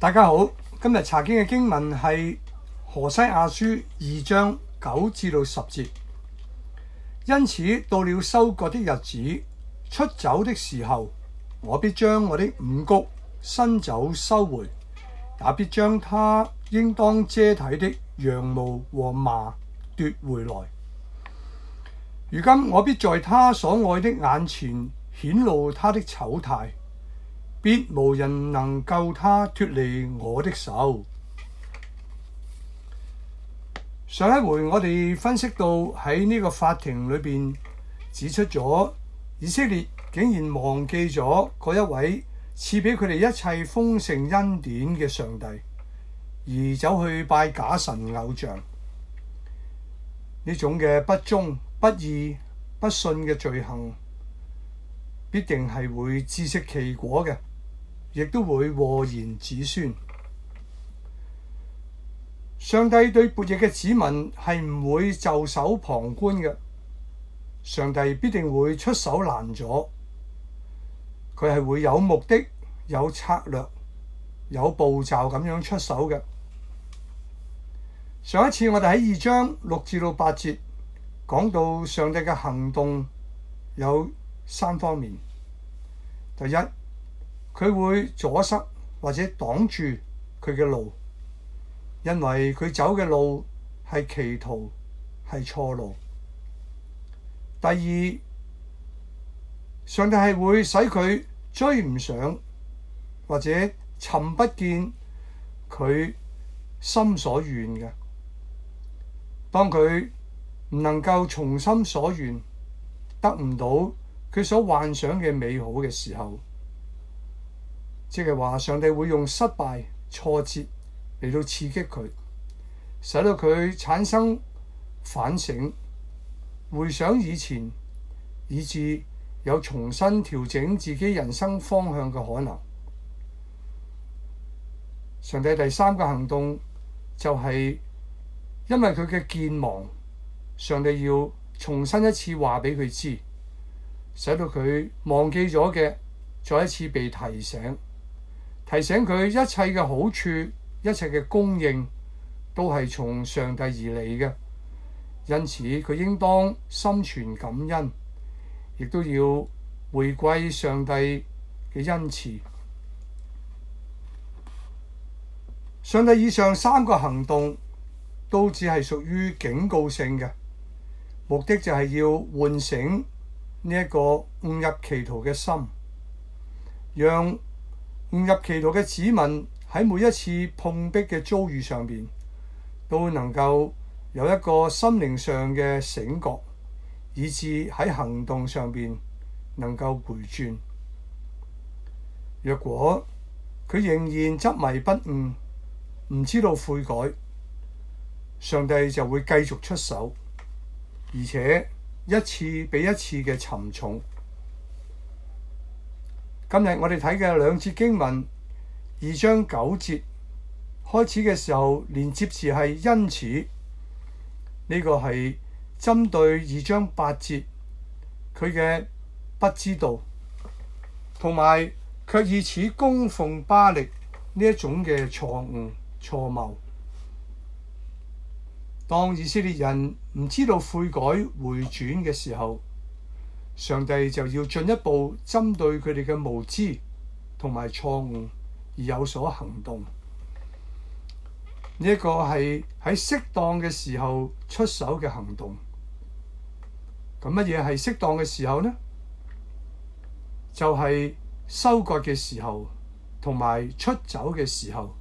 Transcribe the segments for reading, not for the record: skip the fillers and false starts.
大家好，今日查經嘅經文係何西阿書2章9至到10節。因此到了收割的日子，出走的時候，我必將我的五穀新酒收回，也必將他應當遮體的羊毛和麻奪回來。如今我必在他所愛的眼前顯露他的醜態，必無人能救他脫離我的手。上一回我哋分析到喺呢個法庭裏邊指出咗以色列竟然忘記咗嗰一位賜俾佢哋一切豐盛恩典嘅上帝，而走去拜假神偶像。呢種嘅不忠、不義、不信嘅罪行，必定係會自食其果嘅，亦都會禍延子孫。上帝對悖逆嘅子民係唔會袖手旁觀嘅，上帝必定會出手攔阻。佢係會有目的、有策略、有步驟咁樣出手嘅。上一次我哋喺2章6至到8節講到上帝嘅行動有3方面。第一，佢會阻塞或者擋住佢嘅路，因為佢走嘅路係歧途，係錯路。第二，上帝係會使佢追唔上或者尋不見佢心所願嘅。當佢唔能夠從心所願，得唔到佢所幻想嘅美好嘅時候，即係話上帝會用失敗、挫折嚟到刺激佢，使到佢產生反省、回想以前，以致有重新調整自己人生方向嘅可能。上帝第3個行動就係因為佢嘅健忘，上帝要重新一次話俾佢知，使到佢忘記咗嘅再一次被提醒，提醒佢一切嘅好處、一切嘅供應都係從上帝而嚟嘅，因此佢應當心存感恩，亦都要回歸上帝嘅恩賜。上帝以上3個行動都只係屬於警告性嘅，目的就係要喚醒呢一個誤入歧途嘅心，讓誤入歧途嘅子民喺每一次碰壁嘅遭遇上邊，都能夠有一個心靈上嘅醒覺，以致喺行動上邊能夠回轉。若果佢仍然執迷不悟，唔知道悔改，上帝就會繼續出手，而且一次比一次嘅沉重。今日我哋睇嘅2節經文，2章9節開始嘅時候，連接詞係因此，呢個係針對2章8節佢嘅不知道，同埋卻以此供奉巴力呢一種嘅錯誤錯謬。當以色列人唔知道悔改回轉嘅時候，上帝就要進一步針對佢哋嘅無知同埋錯誤而有所行動。呢一個係喺適當嘅時候出手嘅行動。咁乜嘢係適當嘅時候呢？就係收割嘅時候同埋出走嘅時候。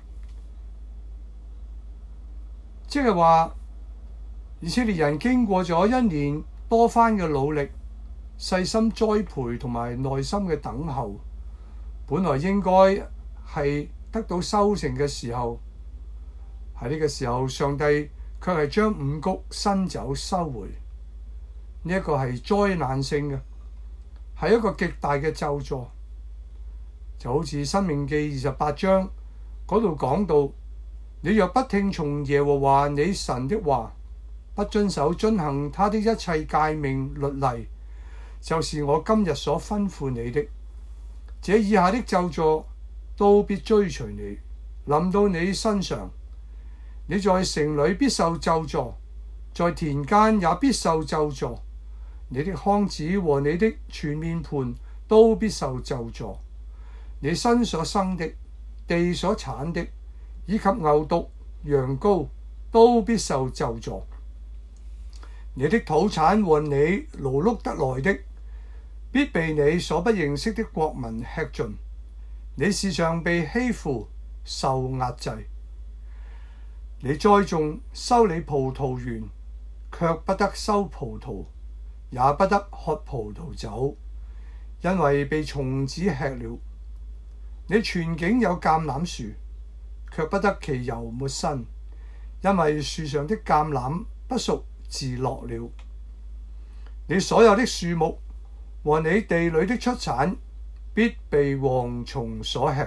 即係話，以色列人經過咗1年多番嘅努力、細心栽培同埋耐心嘅等候，本來應該係得到收成嘅時候，喺呢個時候，上帝卻係將五穀新酒收回。呢一個係災難性嘅，係一個極大嘅咒詛。就好似《申命記》28章嗰度講到，你若不聽從耶和華你神的話，不遵守遵行他的一切誡命律例，就是我今日所吩咐你的，這以下的咒詛都必追隨你， 臨到你身上，你在城裏必受咒詛，在田間也必受咒詛。你的筐子和你的全面盤都必受咒詛。你身所生的、地所產的，以及牛犢、羊羔，都必受咒詛。你的土產和你勞碌得來的，必被你所不認識的國民吃盡。你時常被欺負，受壓制。你栽種修理葡萄園，卻不得收葡萄，也不得喝葡萄酒，因為被蟲子吃了。你全境有橄欖樹，卻不得其油抹身，因為樹上的橄欖不熟自落了。你所有的樹木和你地裏的出產，必被蝗蟲所吃。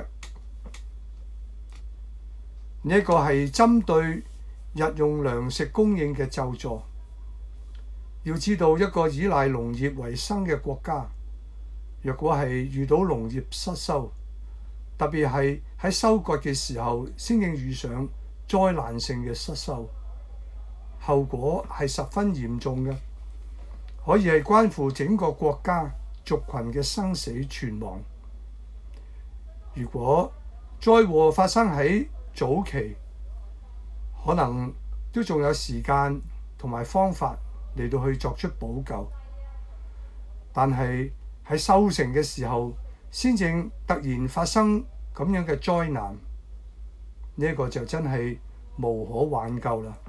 呢個係針對日用糧食供應嘅咒詛。要知道，一個依賴農業為生嘅國家，若果係遇到農業失收，特別係喺收割嘅時候先至遇上災難性嘅失收，後果係十分嚴重嘅，可以係關乎整個國家族群嘅生死存亡。如果災禍發生喺早期，可能都仲有時間同埋方法嚟到去作出補救，但係喺收成嘅時候先正突然發生咁樣嘅災難，呢個就真係無可挽救啦。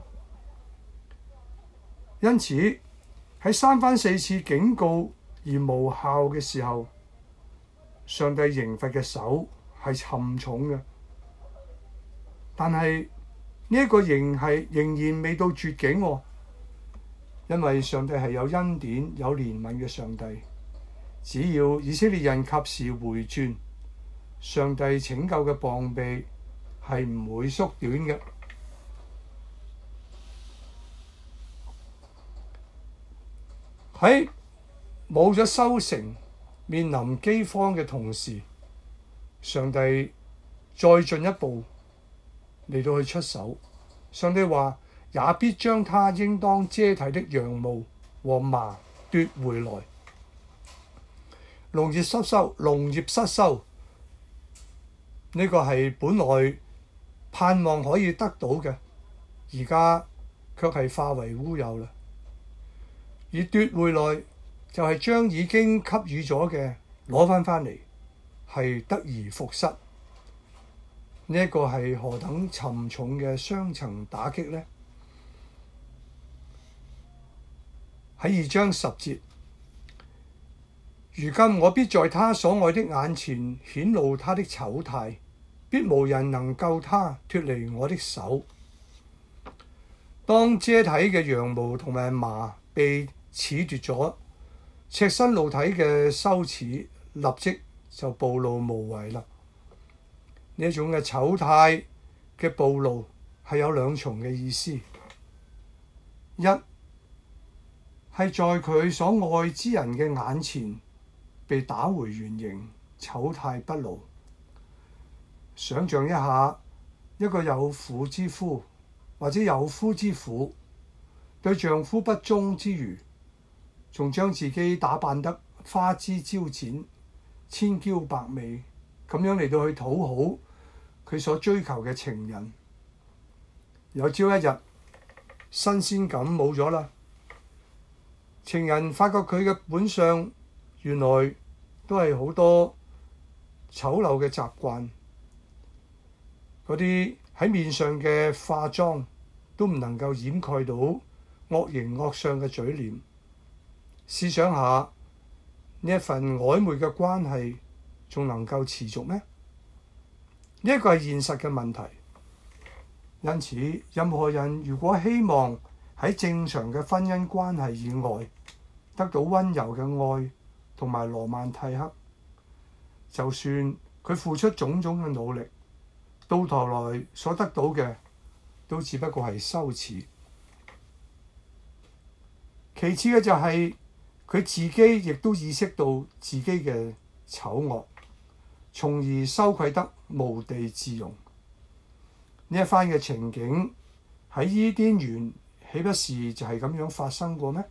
因此喺三番四次警告而無效嘅時候，上帝刑罰嘅手係沉重嘅。但係呢一個仍然未到絕境喎，因為上帝係有恩典有憐憫嘅上帝，只要以色列人及時回轉，上帝拯救嘅膀臂係唔會縮短嘅。喺冇咗收成、面臨饑荒嘅同時，上帝再進一步嚟到去出手。上帝話：也必將他應當遮體的羊毛和麻奪回來。農業失收，呢個係本來盼望可以得到嘅，而家卻係化為烏有啦。而奪回來就係將已經給予咗嘅攞返嚟，係得而復失。呢一個係何等沉重嘅雙層打擊呢？喺2章10節，如今我必在他所愛的眼前顯露他的醜態，必無人能救他脫離我的手。當遮體嘅羊毛同埋麻被褫奪咗，赤身露體嘅羞恥立即就暴露無遺啦。呢一種嘅醜態嘅暴露係有兩重嘅意思，一係在佢所愛之人嘅眼前被打回原形，醜態不露。想像一下，一個有婦之夫或者有夫之婦對丈夫不忠之餘，仲將自己打扮得花枝招展、千嬌百媚，咁樣嚟到去討好佢所追求嘅情人。有朝一日新鮮感冇咗啦，情人發覺佢嘅本相原來都係好多醜陋嘅習慣，嗰啲喺面上嘅化妝都唔能夠掩蓋到惡形惡相嘅嘴臉。試想下，呢一份曖昧嘅關係仲能夠持續咩？呢一個係現實嘅問題。因此，任何人如果希望喺正常嘅婚姻關係以外得到溫柔嘅愛同埋羅曼蒂克，就算佢付出種種嘅努力，到頭來所得到嘅都只不過係羞恥。其次嘅就係佢自己亦都意識到自己嘅醜惡，從而羞愧得無地自容。 呢一番嘅情景喺伊甸園豈不是就係咁樣發生過咩？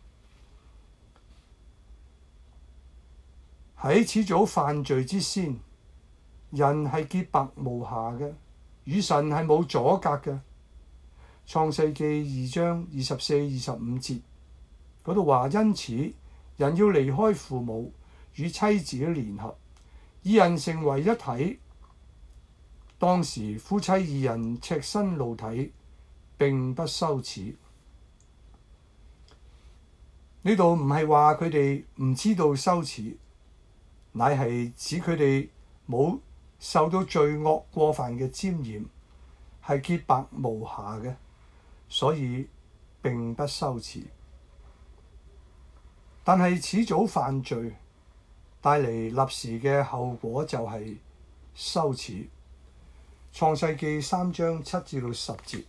喺始祖犯罪之先，人係潔白無瑕嘅，與神係冇阻隔嘅。創世記2章24、25節嗰度話，因此人要離開父母，與妻子聯合，二人成為一體。當時夫妻二人赤身露體，並不羞恥。呢度唔係話佢哋唔知道羞恥，乃係指佢哋冇受到罪惡過犯嘅沾染，係潔白無瑕嘅，所以並不羞恥。但係始祖犯罪帶嚟立時嘅後果就係羞恥。創世記3章7至10節，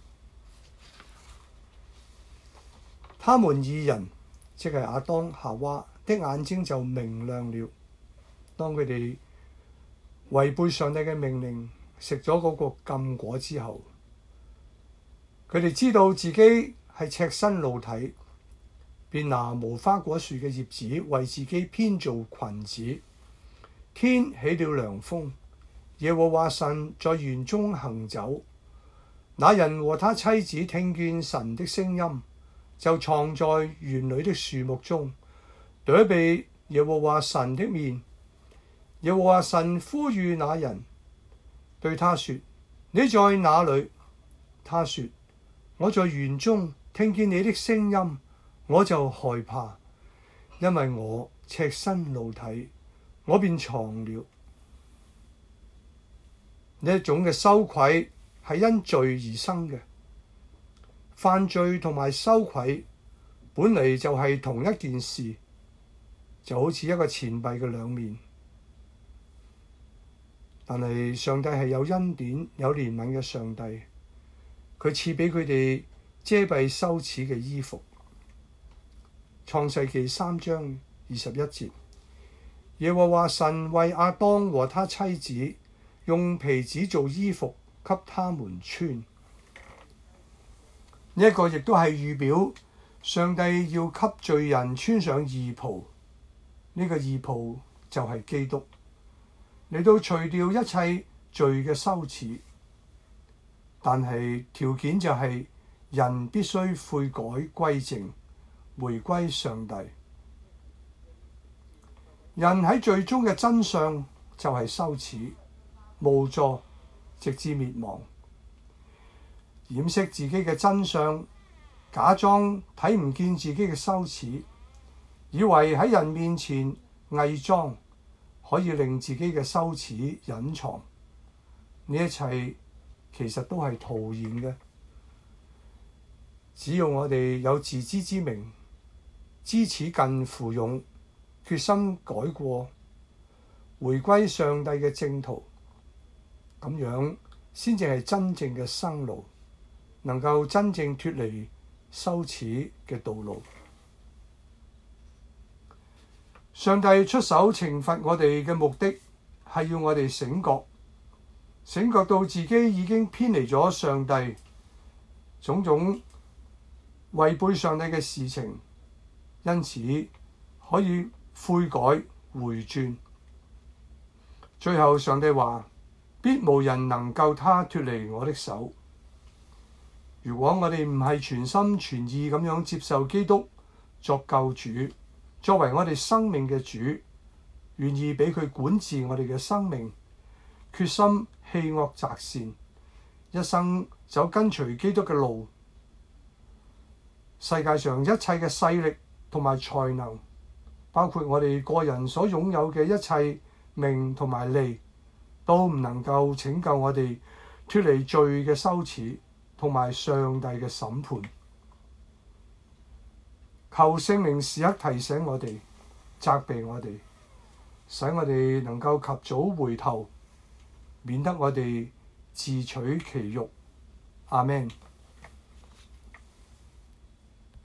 他們二人，即係亞當夏娃的眼睛就明亮了。當佢哋違背上帝嘅命令，食咗嗰個禁果之後，佢哋知道自己係赤身露體，便拿無花果樹嘅葉子為自己編造裙子。天起了涼風，耶和華神在園中行走，那人和他妻子聽見神的聲音，就藏在園裏的樹木中，躲避耶和華神的面。耶和華神呼籲那人，對他說：你在哪裏？他說：我在園中，聽見你的聲音，我就害怕，因為我赤身露體，我便藏了。呢一種嘅羞愧係因罪而生嘅，犯罪同埋羞愧本嚟就係同一件事，就好似一個錢幣嘅兩面。但係上帝係有恩典、有憐憫嘅上帝，佢賜俾佢哋遮蔽羞恥嘅衣服。創世記3章21節，耶和華神為亞當和他妻子用皮子做衣服給他們穿。呢一個亦都係預表上帝要給罪人穿上義袍，呢個義袍就係基督，嚟到除掉一切罪嘅羞恥。但係條件就係人必須悔改歸正，回歸上帝。人喺罪中嘅真相就係羞恥、無助，直至滅亡。掩飾自己嘅真相，假裝睇唔見自己嘅羞恥，以為喺人面前偽裝可以令自己嘅羞恥隱藏。呢一切其實都係徒然嘅。只要我哋有自知之明，知恥近乎勇，決心改過，回歸上帝嘅正途，咁樣先至係真正嘅生路，能夠真正脫離羞恥嘅道路。上帝出手懲罰我哋嘅目的係要我哋醒覺到自己已經偏離咗上帝，種種違背上帝嘅事情，因此可以悔改回轉。最後上帝話：必無人能救他脫離我的手。如果我哋唔係全心全意咁樣接受基督作救主，作為我哋生命嘅主，願意俾佢管治我哋嘅生命，決心棄惡擇善，一生走跟隨基督嘅路，世界上一切嘅勢力同埋才能，包括我哋個人所擁有嘅一切名同埋利，都唔能夠拯救我哋脫離罪嘅羞恥同埋上帝嘅審判。求聖靈時刻提醒我哋，責備我哋，使我哋能夠及早回頭，免得我哋自取其辱。阿們。